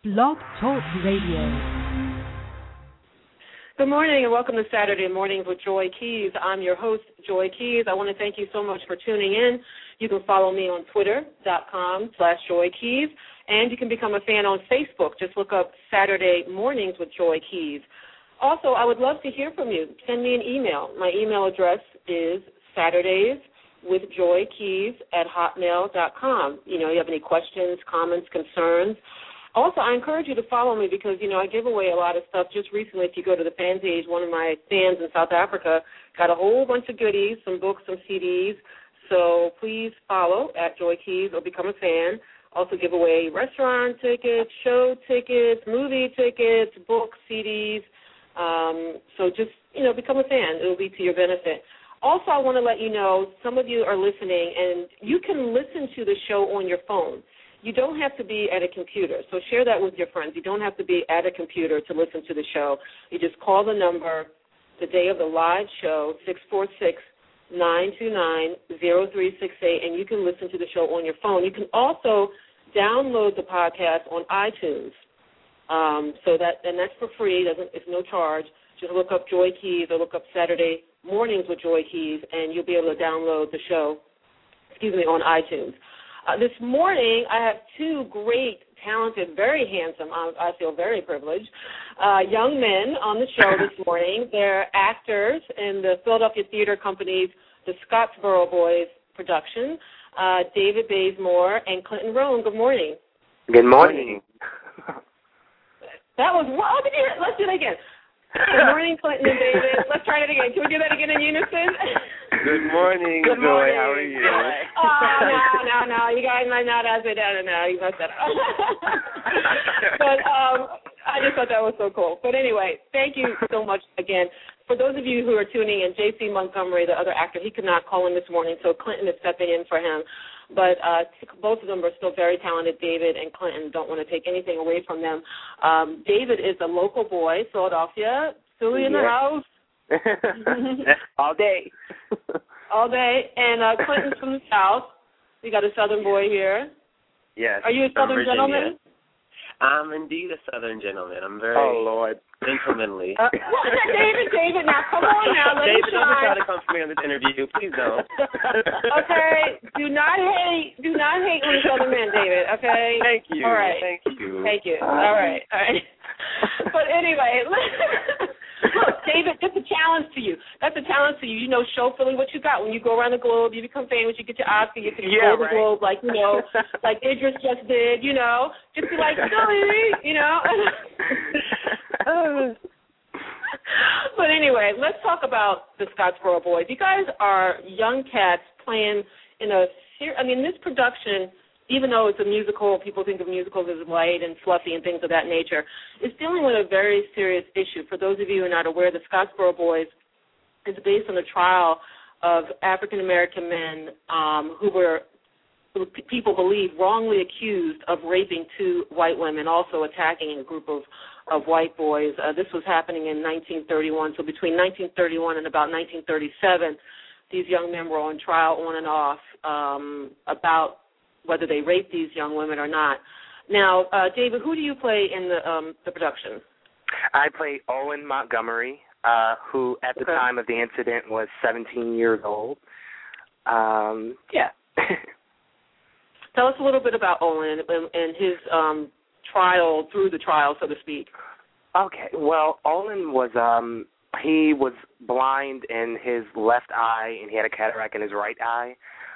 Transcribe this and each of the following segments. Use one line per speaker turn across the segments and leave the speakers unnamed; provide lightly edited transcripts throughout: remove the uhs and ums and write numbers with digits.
Blog Talk Radio.
Good morning and welcome to Saturday Mornings with Joy Keys. I'm your host, Joy Keys. I want to thank you so much for tuning in. You can follow me on Twitter.com/Joy Keys, and you can become a fan on Facebook. Just look up Saturday Mornings with Joy Keys. Also, I would love to hear from you. Send me an email. My email address is SaturdaysWithJoyKeys@hotmail.com. You have any questions, comments, concerns. Also, I encourage you to follow me because, I give away a lot of stuff. Just recently, if you go to the fan page, one of my fans in South Africa got a whole bunch of goodies, some books, some CDs. So please follow at Joy Keys or become a fan. Also give away restaurant tickets, show tickets, movie tickets, books, CDs. So just, become a fan. It will be to your benefit. Also, I want to let you know, some of you are listening, and you can listen to the show on your phone. You don't have to be at a computer, so share that with your friends. You don't have to be at a computer to listen to the show. You just call the number the day of the live show, 646-929-0368, and you can listen to the show on your phone. You can also download the podcast on iTunes. That's for free. It's no charge. Just look up Joy Keys or look up Saturday Mornings with Joy Keys, and you'll be able to download the show, on iTunes. This morning, I have two great, talented, very handsome, I feel very privileged, young men on the show this morning. They're actors in the Philadelphia Theater Company's The Scottsboro Boys production, David Bazemore and Clinton Roan. Good morning.
Good morning.
That was, let's do that again. Good morning, Clinton and David. Let's try it again. Can we do that again in unison?
Good morning,
Good
Joy.
morning.
How are you?
No. You guys might not have it. No, you messed that up. But I just thought that was so cool. But anyway, thank you so much again. For those of you who are tuning in, J.C. Montgomery, the other actor, he could not call in this morning, so Clinton is stepping in for him. But both of them are still very talented. David and Clinton, don't want to take anything away from them. David is a local boy, Philadelphia, Philly in the house.
All day.
All day. And Clinton's from the South. We got a Southern boy here.
Yes.
Are you a Southern gentleman?
I'm indeed a Southern gentleman. I'm very
Lord.
gentlemanly.
David, now come on now. Let
David,
me shine.
don't try to come for me on this interview. Please don't.
Okay. Do not hate on the Southern man, David, okay?
Thank you.
All right.
Thank you.
All right. But anyway, look, David, that's a challenge to you. Show Philly what you got. When you go around the globe, you become famous, you get your Oscar, you can go the globe like Idris just did, Just be like, Philly, But anyway, let's talk about the Scottsboro Boys. You guys are young cats playing in this production, even though it's a musical, people think of musicals as light and fluffy and things of that nature, is dealing with a very serious issue. For those of you who are not aware, the Scottsboro Boys is based on the trial of African-American men who were, people believe, wrongly accused of raping two white women, also attacking a group of white boys. This was happening in 1931. So between 1931 and about 1937, these young men were on trial on and off about whether they raped these young women or not. Now, David, who do you play in the production?
I play Owen Montgomery, who at the time of the incident was 17 years old. Yeah.
Tell us a little bit about Owen and his trial, through the trial, so to speak.
Okay. Well, Owen was he was blind in his left eye, and he had a cataract in his right eye.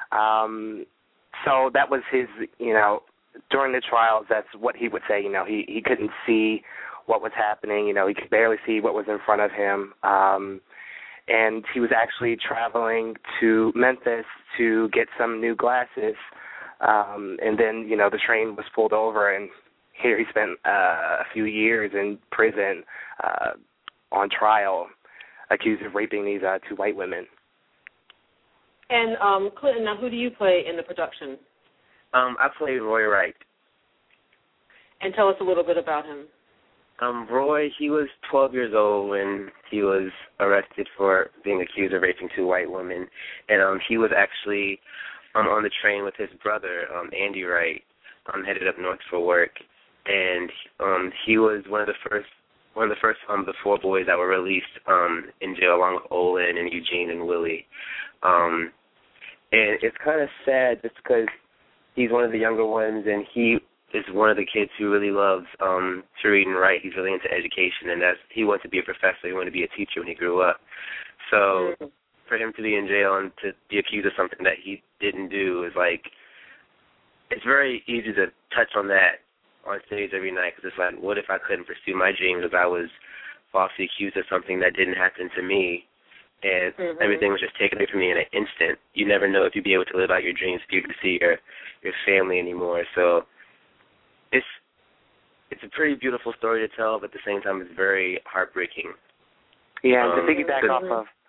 So that was his, during the trials, that's what he would say. He couldn't see what was happening. He could barely see what was in front of him. And he was actually traveling to Memphis to get some new glasses. And then, the train was pulled over, and here he spent a few years in prison on trial, accused of raping these two white women.
And Clinton, now who do you play in the production?
I play Roy Wright.
And tell us a little bit about him.
Roy, he was 12 years old when he was arrested for being accused of raping two white women. And he was actually on the train with his brother, Andy Wright, headed up north for work. And he was one of the first of the four boys that were released in jail, along with Olin and Eugene and Willie. And it's kind of sad just because he's one of the younger ones, and he is one of the kids who really loves to read and write. He's really into education, and he wanted to be a professor. He wanted to be a teacher when he grew up. So for him to be in jail and to be accused of something that he didn't do is like, it's very easy to touch on that on stage every night, because it's like, what if I couldn't pursue my dreams if I was falsely accused of something that didn't happen to me, and everything was just taken away from me in an instant? You never know if you'd be able to live out your dreams, if you could see your family anymore. So it's a pretty beautiful story to tell, but at the same time it's very heartbreaking.
Yeah, to piggyback off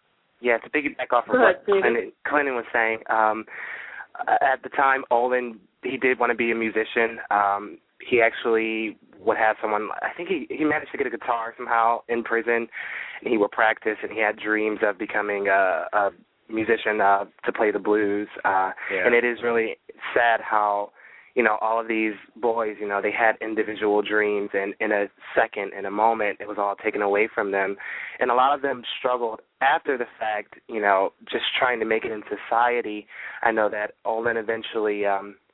of what Clinton was saying, at the time, Olin, he did want to be a musician. He actually would have someone, I think he managed to get a guitar somehow in prison, and he would practice, and he had dreams of becoming a musician to play the blues. And it is really sad how, all of these boys, they had individual dreams, and in a second, in a moment, it was all taken away from them. And a lot of them struggled after the fact, just trying to make it in society. I know that Olin eventually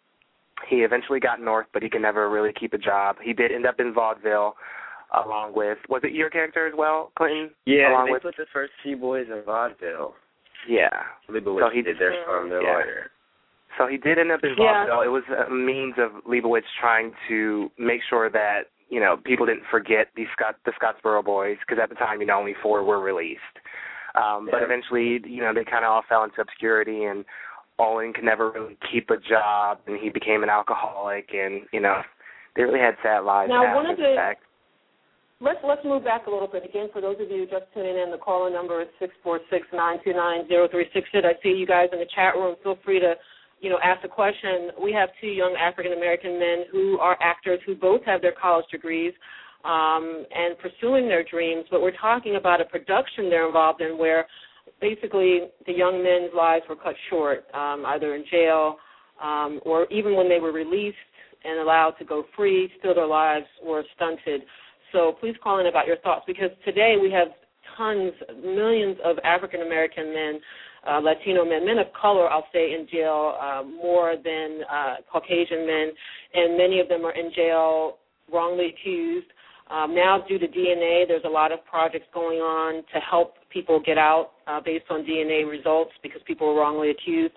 got north, but he could never really keep a job. He did end up in vaudeville, along with, was it your character as well, Clinton?
Yeah, they put the first few boys in vaudeville.
Yeah.
Leibowitz did their lawyer.
So he did end up in vaudeville. It was a means of Leibowitz trying to make sure that, people didn't forget the Scottsboro Boys, because at the time, only 4 were released. But eventually, they kind of all fell into obscurity, and Olin could never really keep a job, and he became an alcoholic, and, they really had sad lives after the fact.
Let's move back a little bit. Again, for those of you just tuning in, the call-in number is 646-929-0360. I see you guys in the chat room. Feel free to, ask a question. We have 2 young African-American men who are actors who both have their college degrees and pursuing their dreams, but we're talking about a production they're involved in where basically the young men's lives were cut short, either in jail or even when they were released and allowed to go free, still their lives were stunted. So please call in about your thoughts, because today we have millions of African-American men, Latino men of color, I'll say, in jail more than Caucasian men, and many of them are in jail wrongly accused. Now, due to DNA, there's a lot of projects going on to help people get out based on DNA results because people were wrongly accused.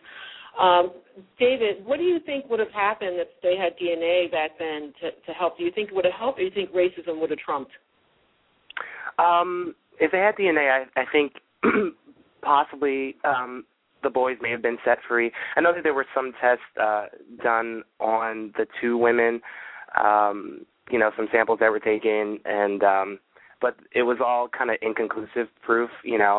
David, what do you think would have happened if they had DNA back then to help? Do you think it would have helped, or do you think racism would have trumped?
If they had DNA, I think possibly the boys may have been set free. I know that there were some tests done on the 2 women, some samples that were taken, and but it was all kind of inconclusive proof,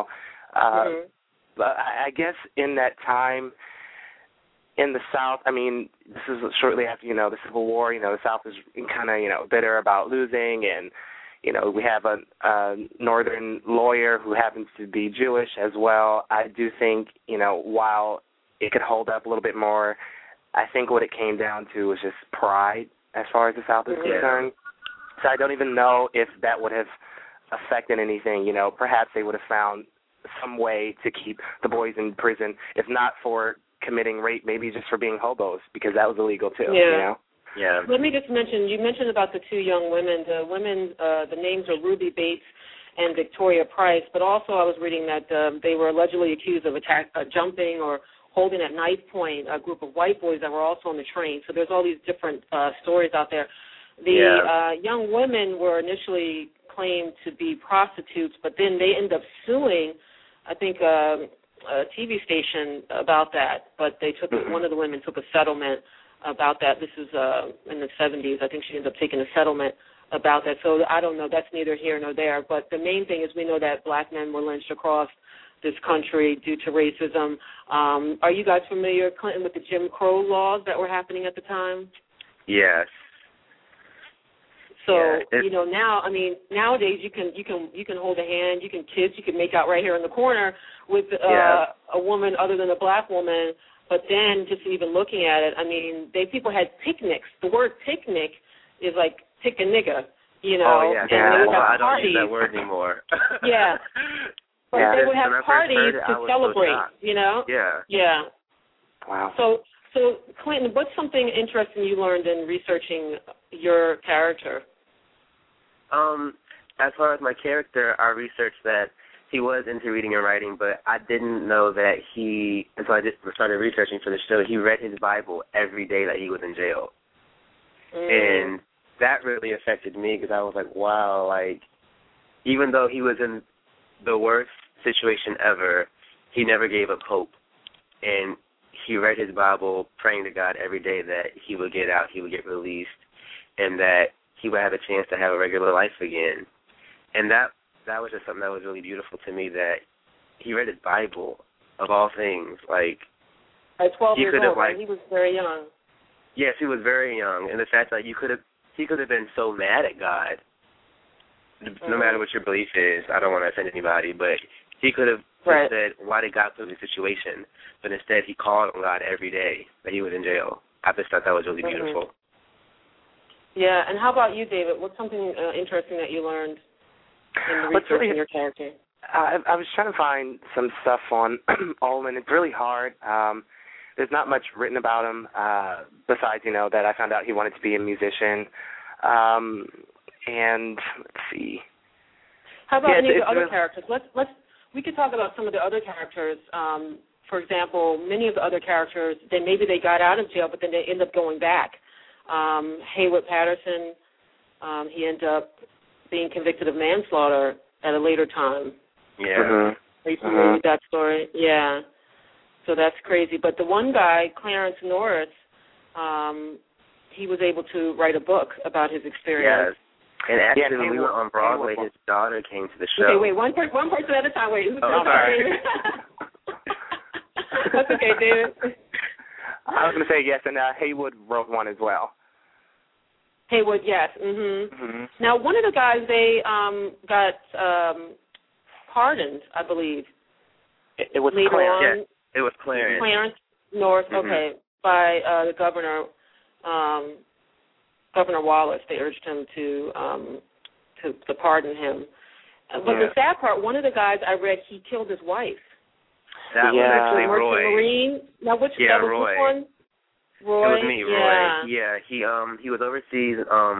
But I guess in that time in the South, I mean, this is shortly after, the Civil War, the South was kind of, bitter about losing, and, we have a northern lawyer who happens to be Jewish as well. I do think, while it could hold up a little bit more, I think what it came down to was just pride as far as the South is concerned. So I don't even know if that would have affected anything. Perhaps they would have found some way to keep the boys in prison, if not for committing rape, maybe just for being hobos, because that was illegal too.
Yeah.
Let me just mention, you mentioned about the 2 young women. The women, the names are Ruby Bates and Victoria Price, but also I was reading that they were allegedly accused of jumping or holding at knife point a group of white boys that were also on the train. So there's all these different stories out there. The young women were initially claimed to be prostitutes, but then they end up suing, I think, a TV station about that. But they took one of the women took a settlement about that. This is in the 70s. I think she ended up taking a settlement about that. So I don't know. That's neither here nor there. But the main thing is we know that black men were lynched across this country due to racism. Are you guys familiar, Clinton, with the Jim Crow laws that were happening at the time?
Yes.
So now, I mean, nowadays you can hold a hand, you can kiss, you can make out right here in the corner with a woman other than a black woman. But then, just even looking at it, I mean, people had picnics. The word picnic is like pick a nigga. you know,
yeah.
and they would have
I don't
parties.
use that word anymore.
Yeah. But they would have
When I first
parties
heard it, I
to
was
celebrate,
so shocked.
you know?
Yeah.
Yeah.
Wow.
So Clinton, what's something interesting you learned in researching your character?
As far as my character, I researched that he was into reading and writing, but I didn't know that until I just started researching for the show, he read his Bible every day that he was in jail. And that really affected me because I was like, wow, like, even though he was in the worst situation ever, he never gave up hope. And he read his Bible, praying to God every day that he would get out, he would get released, and that he would have a chance to have a regular life again. And that was just something that was really beautiful to me, that he read his Bible, of all things. Like,
at 12 years old,
like,
he was very young.
Yes, he was very young, and the fact that he could have been so mad at God, no matter what your belief is. I don't want to offend anybody, but he could have said, why did God put me in this situation? But instead, he called on God every day that he was in jail. I just thought that was really beautiful.
Yeah, and how about you, David? What's something interesting that you learned in the research in your character?
I was trying to find some stuff on Olin. It's really hard. There's not much written about him besides, you know, that I found out he wanted to be a musician. And let's see.
How about any of the other characters? We could talk about some of the other characters. For example, many of the other characters, maybe they got out of jail, but then they end up going back. Haywood Patterson, he ended up being convicted of manslaughter at a later time.
Yeah.
Are you familiar with that story? Yeah. So that's crazy. But the one guy, Clarence Norris, he was able to write a book about his experience.
Yes. And actually, when we were on Broadway, his daughter came to the show.
Okay, wait, one person at a time. Wait, who's
sorry.
That's okay, David.
I was going to say yes, and Haywood wrote one as well.
Haywood, yes. Now, one of the guys, they got pardoned, I believe.
It was
later
Clarence.
on.
Yes, it was Clarence.
Clarence North, okay, by the governor, Governor Wallace. They urged him to pardon him. But the sad part, one of the guys I read, he killed his wife.
That was actually
Roy.
Marine.
Now, that was
Roy.
One? Roy.
It was me, Roy. Yeah, he was overseas,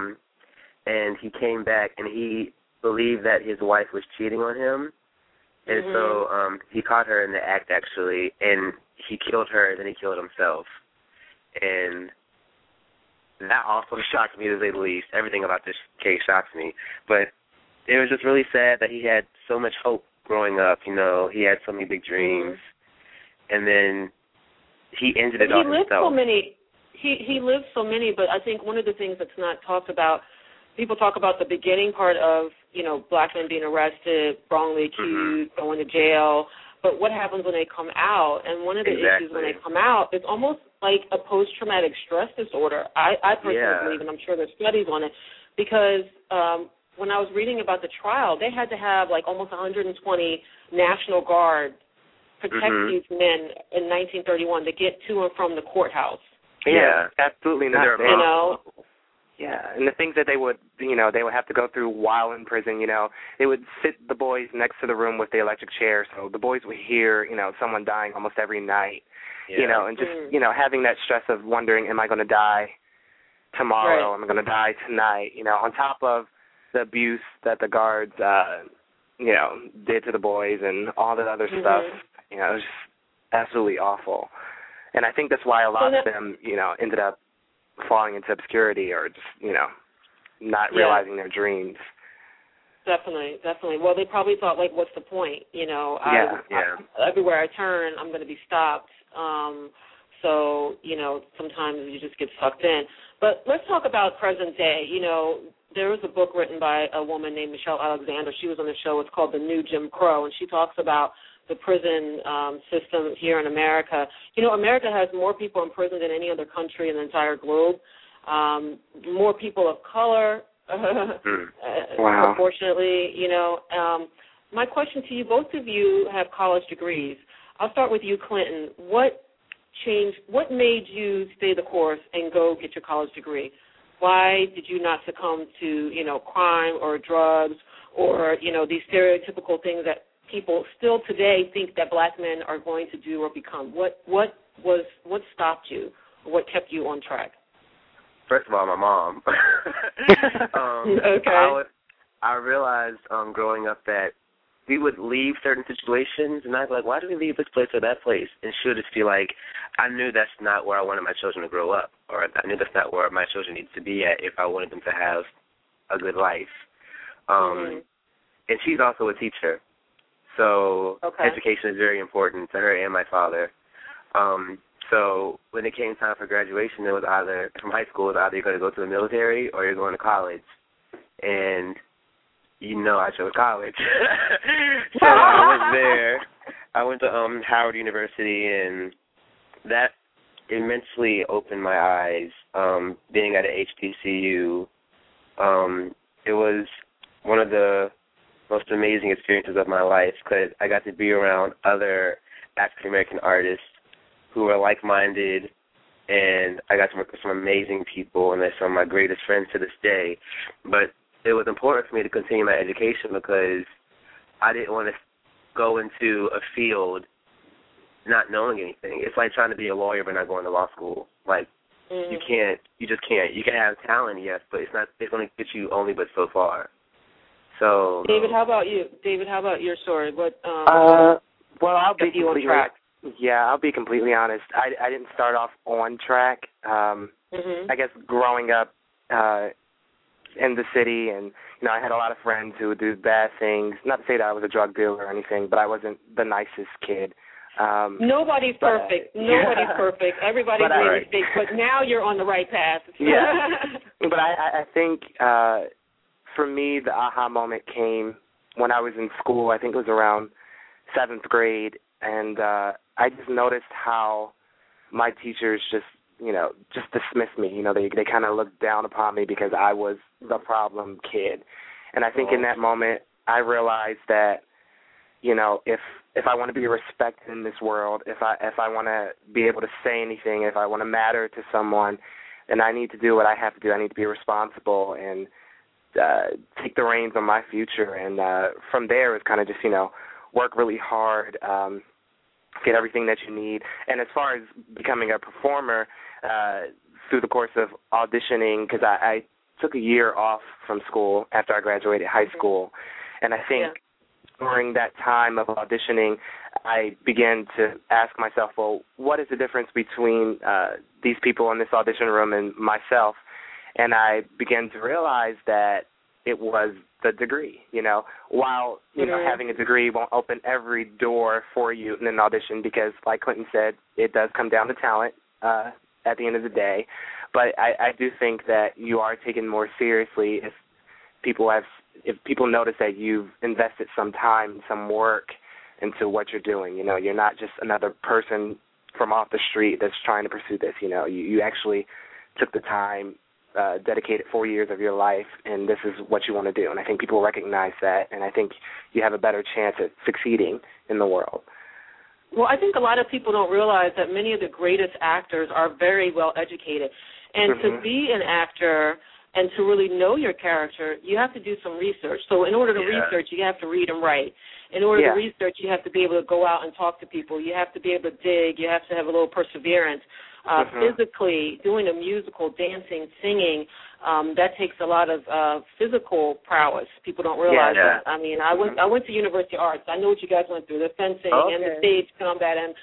and he came back, and he believed that his wife was cheating on him, and so he caught her in the act, actually, and he killed her, and then he killed himself. And that also shocked me, to say the least. Everything about this case shocks me. But it was just really sad that he had so much hope growing up. You know, he had so many big dreams, and then he ended it all himself.
He lived so many, but I think one of the things that's not talked about, people talk about the beginning part of, you know, black men being arrested, wrongly accused, going to jail, but what happens when they come out? And one of the issues when they come out is almost like a post-traumatic stress disorder. I personally believe, and I'm sure there's studies on it, because when I was reading about the trial, they had to have like almost 120 National Guard protect these men in 1931 to get to and from the courthouse.
Yeah, absolutely not.
You know?
Yeah, and the things that they would have to go through while in prison, you know, they would sit the boys next to the room with the electric chair, so the boys would hear, you know, someone dying almost every night, you know, and just, you know, having that stress of wondering, am I going to die tomorrow? Am I going to die tonight? You know, on top of the abuse that the guards, you know, did to the boys and all that other stuff, you know, it was just absolutely awful. And I think that's why a lot of them, you know, ended up falling into obscurity or just, you know, not realizing their dreams.
Definitely. Well, they probably thought, like, what's the point? You know, everywhere I turn, I'm going to be stopped. So, you know, sometimes you just get sucked in. But let's talk about present day. You know, there was a book written by a woman named Michelle Alexander. She was on the show. It's called The New Jim Crow, and she talks about the prison system here in America. You know, America has more people in prison than any other country in the entire globe. More people of color, unfortunately, you know. My question to you, both of you have college degrees. I'll start with you, Clinton. What made you stay the course and go get your college degree? Why did you not succumb to, crime or drugs or, these stereotypical things that people still today think that black men are going to do or become? What stopped you? What kept you on track?
First of all, my mom.
Okay.
I realized growing up that we would leave certain situations, and I'd be like, why did we leave this place or that place? And she would just be like, I knew that's not where I wanted my children to grow up, or I knew that's not where my children needed to be at if I wanted them to have a good life. And she's also a teacher, so education is very important to her and my father. So when it came time for graduation, it was either, from high school, it was either you're going to go to the military or you're going to college. And I chose college. So I was there. I went to Howard University, and that immensely opened my eyes. Being at a HBCU, it was one of the most amazing experiences of my life because I got to be around other African American artists who were like-minded, and I got to work with some amazing people, and they're some of my greatest friends to this day. But it was important for me to continue my education because I didn't want to go into a field not knowing anything. It's like trying to be a lawyer but not going to law school. Like, you just can't. You can have talent, yes, but it's going to get you only but so far. So
David, how about you? David, how about your story? What
well, I'll be
you on track?
Yeah, I'll be completely honest. I didn't start off on track. I guess growing up in the city, and I had a lot of friends who would do bad things. Not to say that I was a drug dealer or anything, but I wasn't the nicest kid.
Nobody's perfect. Nobody's perfect. Everybody's made mistakes, but now you're on the right path.
Yeah. But I think for me, the aha moment came when I was in school. I think it was around 7th grade, and I just noticed how my teachers just dismissed me. They kind of looked down upon me because I was the problem kid. And I think in that moment I realized that, if I want to be respected in this world, if I want to be able to say anything, if I want to matter to someone, then I need to do what I have to do. I need to be responsible and take the reins on my future. And from there it's kind of just, work really hard, get everything that you need. And as far as becoming a performer, through the course of auditioning, because I took a year off from school after I graduated high school, and I think during that time of auditioning, I began to ask myself, well, what is the difference between these people in this audition room and myself? And I began to realize that it was the degree. While having a degree won't open every door for you in an audition, because like Clinton said, it does come down to talent at the end of the day. But I do think that you are taken more seriously if people notice that you've invested some time, some work into what you're doing. You're not just another person from off the street that's trying to pursue this. You actually took the time, dedicated 4 years of your life, and this is what you want to do. And I think people recognize that, and I think you have a better chance at succeeding in the world.
Well, I think a lot of people don't realize that many of the greatest actors are very well educated. And to be an actor and to really know your character, you have to do some research. So in order to research, you have to read and write. In order to research, you have to be able to go out and talk to people. You have to be able to dig. You have to have a little perseverance. Physically, doing a musical, dancing, singing, that takes a lot of physical prowess. People don't realize that. I mean, I went to University of Arts. I know what you guys went through, the fencing and the stage combat and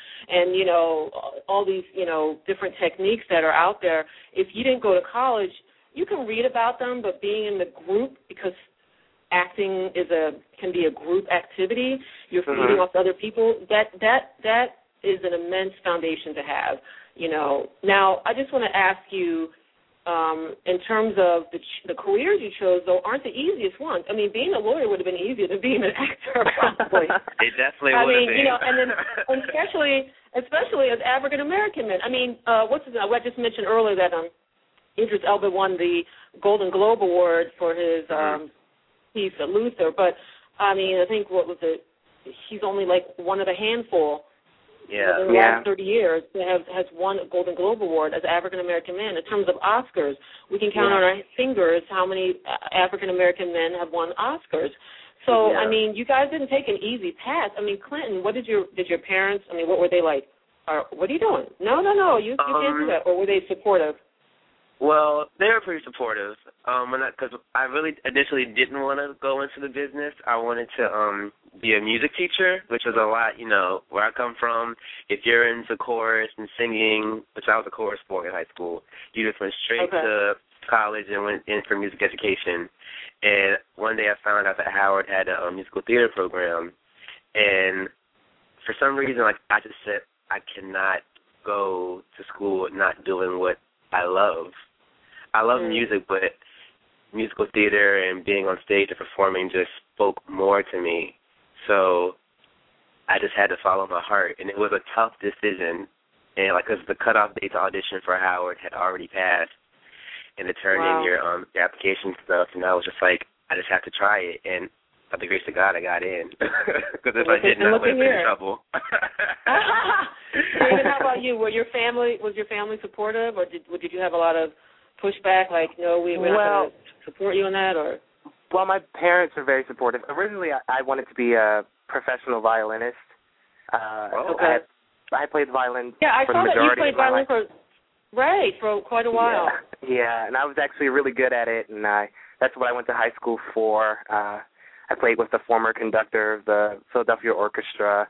all these, different techniques that are out there. If you didn't go to college, you can read about them, but being in the group, because acting can be a group activity, you're feeding off other people, that is an immense foundation to have. Now, I just want to ask you, in terms of the careers you chose, though, aren't the easiest ones. I mean, being a lawyer would have been easier than being an actor, probably.
It definitely would have been.
And then especially as African American men. I mean, what's his name? I just mentioned earlier that Idris Elba won the Golden Globe Award for his piece at Luther, but I mean, I think he's only like one of a handful
Yeah.
in the last 30 years has won a Golden Globe Award as African American men. In terms of Oscars, we can count on our fingers how many African American men have won Oscars. So I mean, you guys didn't take an easy path. I mean, Clinton, what did your parents? I mean, what were they like? What are you doing? No, you can't do that. Or were they supportive?
Well, they were pretty supportive. Because I really initially didn't want to go into the business. I wanted to be a music teacher, which was a lot, where I come from. If you're into chorus and singing, which I was a chorus boy in high school, you just went straight to college and went in for music education. And one day I found out that Howard had a musical theater program, and for some reason, I just said I cannot go to school not doing what I love. I love music, but musical theater and being on stage and performing just spoke more to me. So I just had to follow my heart, and it was a tough decision. And because the cutoff date to audition for Howard had already passed, and to turn in your application stuff, and I was just like, I just have to try it. And by the grace of God, I got in. Because if I didn't, I would have been in trouble.
David, how about you? Was your family supportive, or did you have a lot of pushback? Like, no, we're not going to support you in that, or?
Well, my parents were very supportive. Originally, I wanted to be a professional violinist. I played the violin for the majority of my life.
For quite a while.
Yeah, and I was actually really good at it, and that's what I went to high school for. I played with the former conductor of the Philadelphia Orchestra.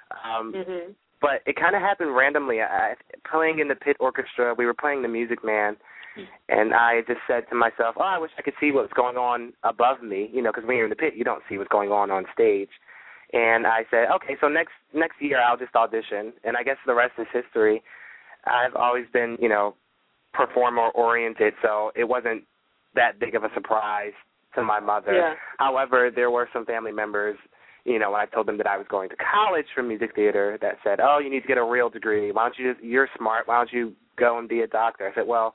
But it kind of happened randomly. Playing in the pit orchestra, we were playing The Music Man, and I just said to myself, I wish I could see what's going on above me, because when you're in the pit, you don't see what's going on stage. And I said, okay, so next year I'll just audition, and I guess the rest is history. I've always been, performer-oriented, so it wasn't that big of a surprise to my mother.
Yeah.
However, there were some family members, when I told them that I was going to college for music theater, that said, you need to get a real degree. You're smart. Why don't you go and be a doctor? I said, well,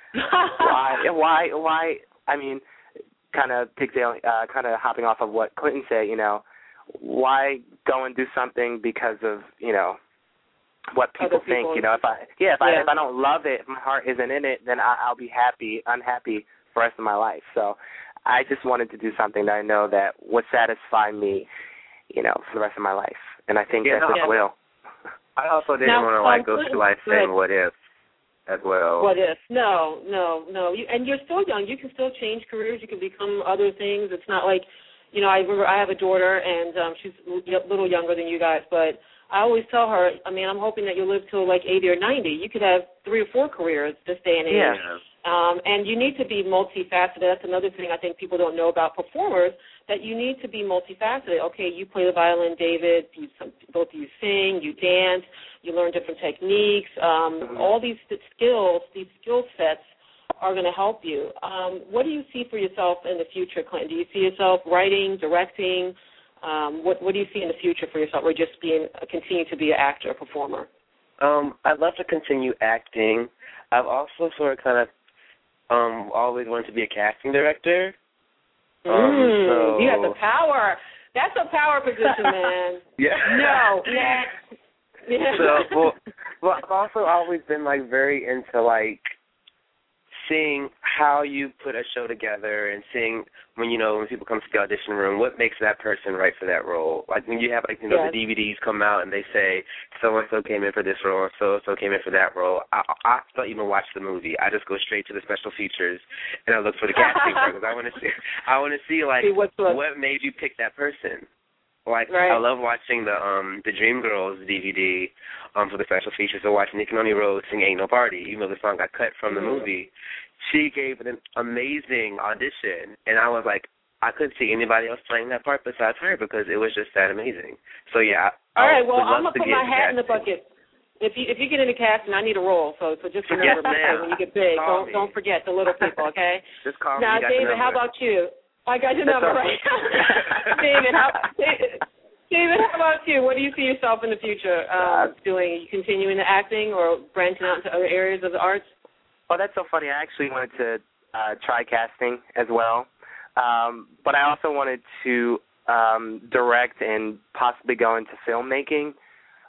why? I mean, kind of hopping off of what Clinton said, why go and do something because of, what people think, if I don't love it, if my heart isn't in it, then I'll be unhappy for the rest of my life. So I just wanted to do something that I know that would satisfy me, for the rest of my life. And I think that this will.
I also didn't want to go through life saying what if as well.
What if? No. And you're still young. You can still change careers. You can become other things. It's not like, I remember I have a daughter, and she's a little younger than you guys, but I always tell her, I'm hoping that you'll live till like 80 or 90. You could have 3 or 4 careers this day and age.
Yeah.
And you need to be multifaceted. That's another thing I think people don't know about performers, that you need to be multifaceted. Okay, you play the violin, David. Both of you sing, you dance, you learn different techniques. All these skill sets are going to help you. What do you see for yourself in the future, Clinton? Do you see yourself writing, directing? What do you see in the future for yourself, or just continue to be an actor, a performer?
I'd love to continue acting. I've also sort of always wanted to be a casting director.
You have the power. That's a power position, man. No.
So, well, I've also always been very into seeing how you put a show together, and seeing when people come to the audition room, what makes that person right for that role. Like when you have the DVDs come out and they say so-and-so came in for this role or so-and-so came in for that role, I don't even watch the movie. I just go straight to the special features and I look for the casting because I want to see what made you pick that person. I love watching the Dreamgirls DVD for the special features. I watched Nick Noni Rose sing Ain't No Party, even though the song got cut from the movie. She gave an amazing audition, and I was like, I couldn't see anybody else playing that part besides her because it was just that amazing. So, yeah.
All right, well, I'm going to put my hat in the bucket. If you get into casting, I need a role, so just remember when you get big. Don't forget the little people, okay?
Just call me.
Now, David, how about you? I got your number, right? David, how about you? What do you see yourself in the future doing? Are you continuing the acting or branching out into other areas of the arts?
Oh, that's so funny. I actually wanted to try casting as well. But I also wanted to direct and possibly go into filmmaking.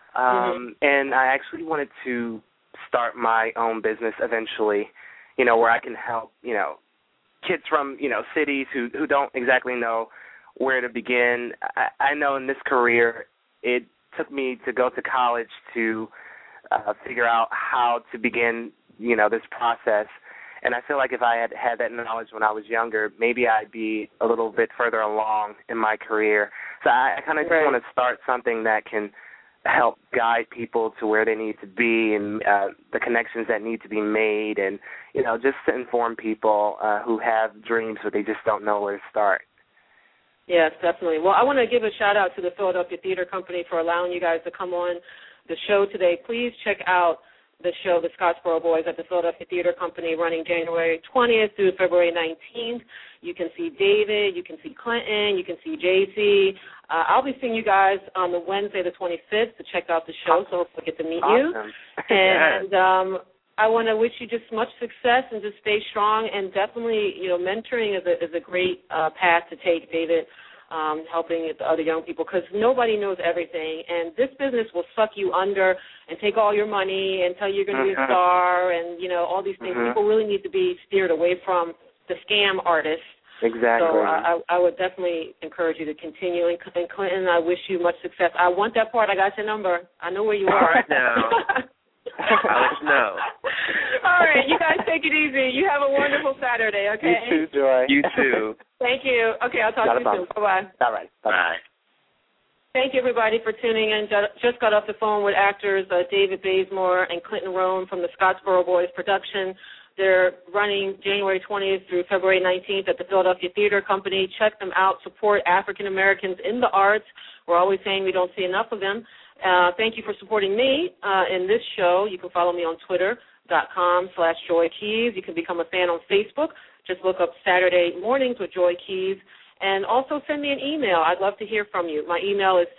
And I actually wanted to start my own business eventually, where I can help, kids from, cities who don't exactly know where to begin. I know in this career it took me to go to college to figure out how to begin, this process. And I feel like if I had had that knowledge when I was younger, maybe I'd be a little bit further along in my career. So I kind of just want to start something that can help guide people to where they need to be and the connections that need to be made and, just to inform people who have dreams but they just don't know where to start.
Yes, definitely. Well, I want to give a shout-out to the Philadelphia Theater Company for allowing you guys to come on the show today. Please check out the show, The Scottsboro Boys, at the Philadelphia Theater Company, running January 20th through February 19th. You can see David, you can see Clinton, you can see JC. I'll be seeing you guys on the Wednesday, the 25th, to check out the show, so hopefully I get to meet you. And I want to wish you just much success and just stay strong. And definitely, mentoring is a great path to take, David. Helping the other young people, because nobody knows everything, and this business will suck you under and take all your money and tell you you're going to be a star and, all these things. People really need to be steered away from the scam artists.
Exactly.
So I would definitely encourage you to continue. And Clinton, I wish you much success. I want that part. I got your number. I know where you are.
All right now. I'll let you know.
All right, you guys take it easy. You have a wonderful Saturday, okay?
You too, Joy.
You too.
Thank you. Okay, I'll talk to you soon. Bye-bye.
All right. Bye.
Thank you, everybody, for tuning in. Just got off the phone with actors David Bazemore and Clinton Roan from the Scottsboro Boys production. They're running January 20th through February 19th at the Philadelphia Theater Company. Check them out. Support African Americans in the arts. We're always saying we don't see enough of them. Thank you for supporting me in this show. You can follow me on Twitter.com/Joy Keys. You can become a fan on Facebook. Just look up Saturday Mornings with Joy Keys. And also send me an email. I'd love to hear from you. My email is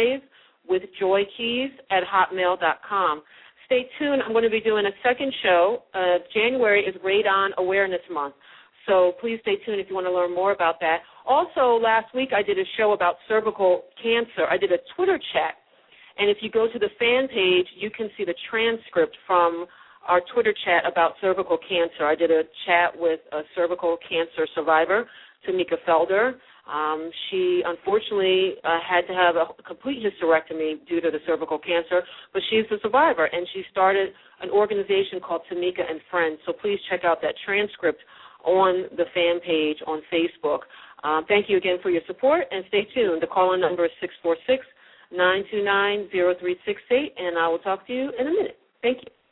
saturdayswithjoykeys@hotmail.com. Stay tuned. I'm going to be doing a second show. January is Radon Awareness Month. So please stay tuned if you want to learn more about that. Also, last week I did a show about cervical cancer. I did a Twitter chat. And if you go to the fan page, you can see the transcript from our Twitter chat about cervical cancer. I did a chat with a cervical cancer survivor, Tamika Felder. She unfortunately had to have a complete hysterectomy due to the cervical cancer, but she's a survivor, and she started an organization called Tamika and Friends. So please check out that transcript on the fan page on Facebook. Thank you again for your support, and stay tuned. The call-in number is 646-929-0368, and I will talk to you in a minute. Thank you.